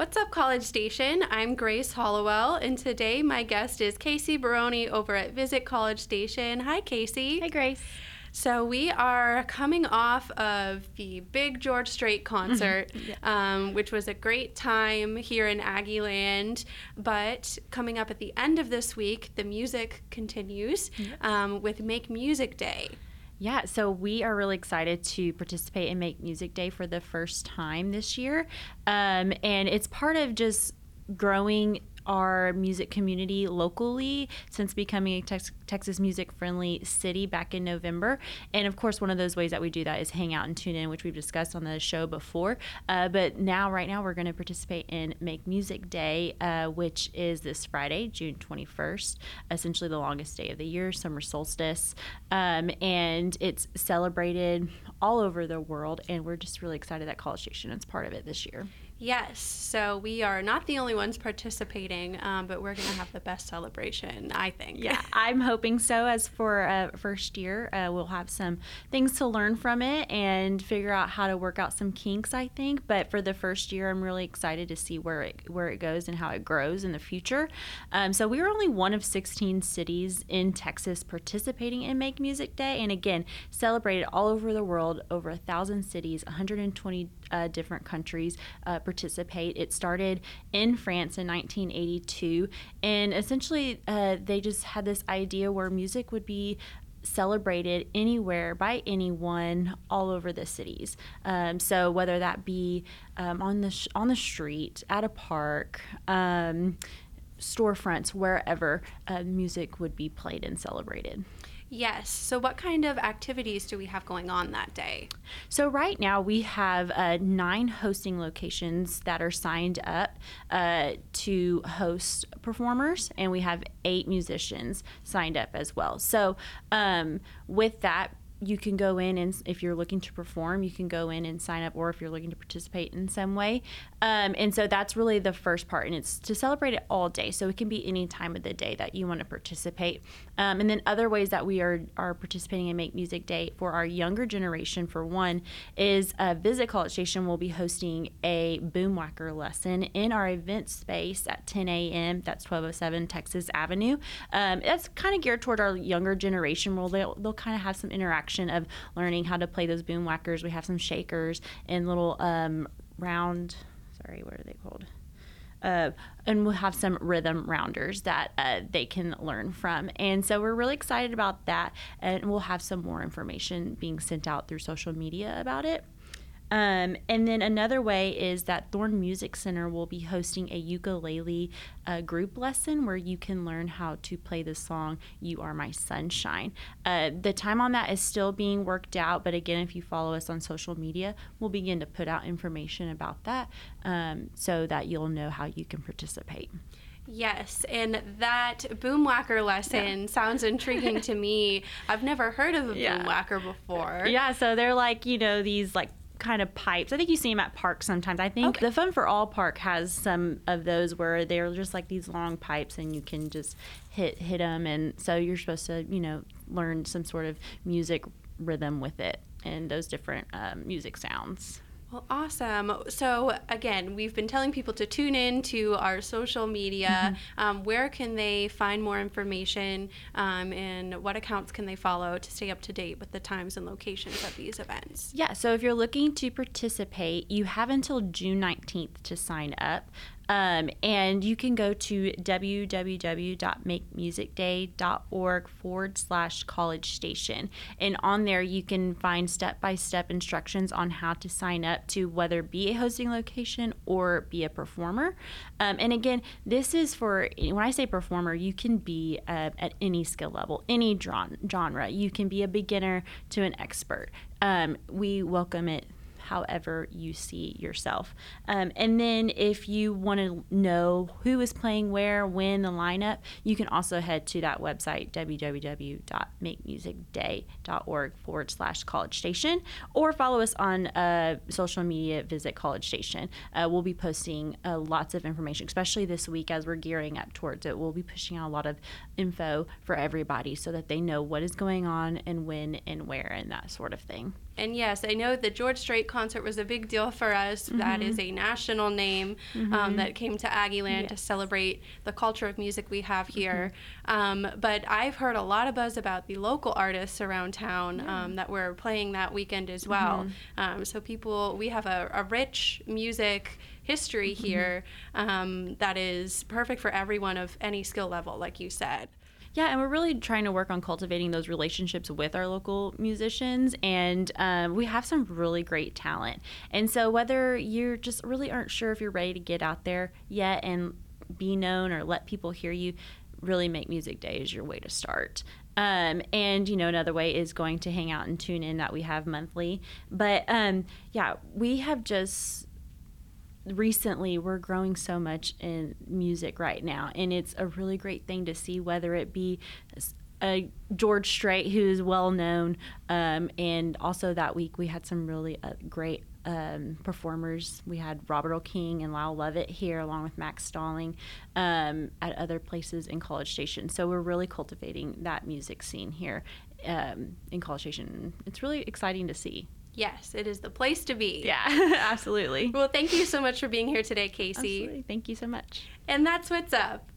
What's up, College Station? I'm Grace Hollowell, and today my guest is Casey Baroni over at Visit College Station. Hi, Casey. Hey, Grace. So we are coming off of the big George Strait concert, which was a great time here in Aggieland. But coming up at the end of this week, the music continues with Make Music Day. Yeah, so we are really excited to participate in Make Music Day for the first time this year. And it's part of just growing our music community locally since becoming a Texas music-friendly city back in November. And of course, one of those ways that we do that is hang out and tune in, which we've discussed on the show before. But right now, we're going to participate in Make Music Day, which is this Friday, June 21st, essentially the longest day of the year, summer solstice. And it's celebrated all over the world, and we're just really excited that College Station is part of it this year. Yes, so we are not the only ones participating, but we're going to have the best celebration, I think. Yeah, I'm hoping so. As for first year, we'll have some things to learn from it and figure out how to work out some kinks, I think. But for the first year, I'm really excited to see where it goes and how it grows in the future. So we were only one of 16 cities in Texas participating in Make Music Day, and again, celebrated all over the world. Over 1,000 cities, 120 different countries participate. It started in France in 1982, and essentially they just had this idea where music would be celebrated anywhere by anyone all over the cities. So whether that be on the street, at a park, storefronts, wherever, music would be played and celebrated. Yes. So what kind of activities do we have going on that day? So right now we have 9 hosting locations that are signed up to host performers, and we have 8 musicians signed up as well. So with that, you can go in, and if you're looking to perform, you can go in and sign up, or if you're looking to participate in some way. And so that's really the first part, and it's to celebrate it all day. So it can be any time of the day that you want to participate. And then other ways that we are participating in Make Music Day for our younger generation, for one, is Visit College Station will be hosting a boomwhacker lesson in our event space at 10 a.m. That's 1207 Texas Avenue. That's kind of geared toward our younger generation, where they'll kind of have some interaction of learning how to play those boom whackers. We have some shakers and little what are they called? And we'll have some rhythm rounders that they can learn from. And so we're really excited about that, and we'll have some more information being sent out through social media about it. And then another way is that Thorn Music Center will be hosting a ukulele group lesson where you can learn how to play the song You Are My Sunshine. The time on that is still being worked out, but again, if you follow us on social media, we'll begin to put out information about that so that you'll know how you can participate. Yes, and that boomwhacker lesson sounds intriguing to me. I've never heard of a boomwhacker before. Yeah, so they're like, these like kind of pipes. I think you see them at parks sometimes. I think the Fun for All Park has some of those where they're just like these long pipes, and you can just hit them, and so you're supposed to learn some sort of music rhythm with it and those different music sounds. Well, awesome. So again, we've been telling people to tune in to our social media. Where can they find more information, and what accounts can they follow to stay up to date with the times and locations of these events? Yeah, so if you're looking to participate, you have until June 19th to sign up. And you can go to www.makemusicday.org/College Station. And on there, you can find step-by-step instructions on how to sign up to whether be a hosting location or be a performer. And again, this is for, when I say performer, you can be at any skill level, any genre. You can be a beginner to an expert. We welcome it however you see yourself. And then if you want to know who is playing where, when, the lineup, you can also head to that website, www.makemusicday.org/College Station, or follow us on social media, Visit College Station. We'll be posting lots of information, especially this week as we're gearing up towards it. We'll be pushing out a lot of info for everybody so that they know what is going on and when and where and that sort of thing. And yes, I know the George Strait concert was a big deal for us. Mm-hmm. That is a national name that came to Aggieland to celebrate the culture of music we have here. But I've heard a lot of buzz about the local artists around town that were playing that weekend as well. So we have a rich music history here that is perfect for everyone of any skill level, like you said. Yeah, and we're really trying to work on cultivating those relationships with our local musicians, and we have some really great talent. And so whether you just really aren't sure if you're ready to get out there yet and be known or let people hear you, really Make Music Day is your way to start. And, another way is going to hang out and tune in that we have monthly. But, we have just... recently we're growing so much in music right now, and it's a really great thing to see, whether it be George Strait, who is well known, and also that week we had some really great performers. We had Robert Earl King and Lyle Lovett here, along with Max Stalling, at other places in College Station. So we're really cultivating that music scene here in College Station. It's really exciting to see. Yes, it is the place to be. Yeah, absolutely. Well, thank you so much for being here today, Casey. Absolutely. Thank you so much. And that's what's up.